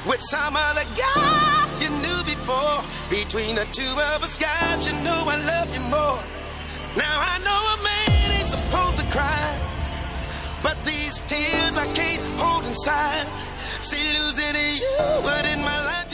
with some other guy you knew before. Between the two of us, God, you know I love you more. Now I know a man ain't supposed to cry, but these tears I can't hold inside. See, losing you would in my life.